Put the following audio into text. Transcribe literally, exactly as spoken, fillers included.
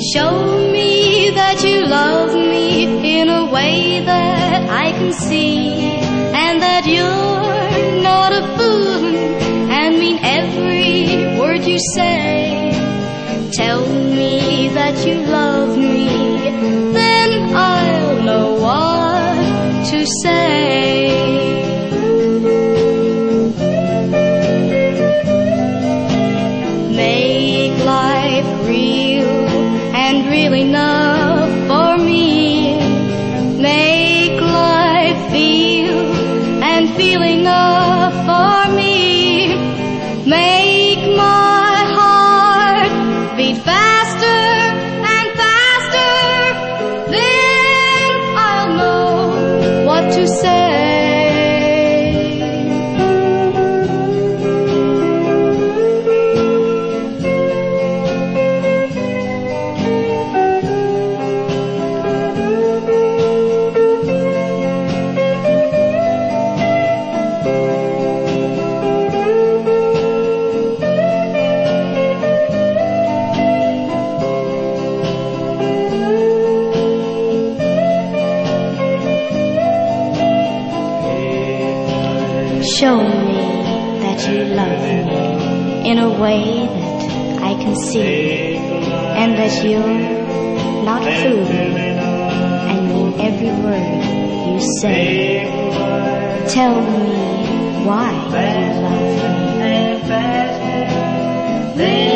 Show me that you love me in a way that I can see, and that you're not a fool and mean every word you say. Tell me that you love me, then I'll know what to say. Make life real and real enough for me. Make life feel and feel enough for me. Make my heart beat faster and faster, then I'll know what to say. Show me that you love me in a way that I can see, and that you're not a fool and mean every word you say. Tell me why you love me.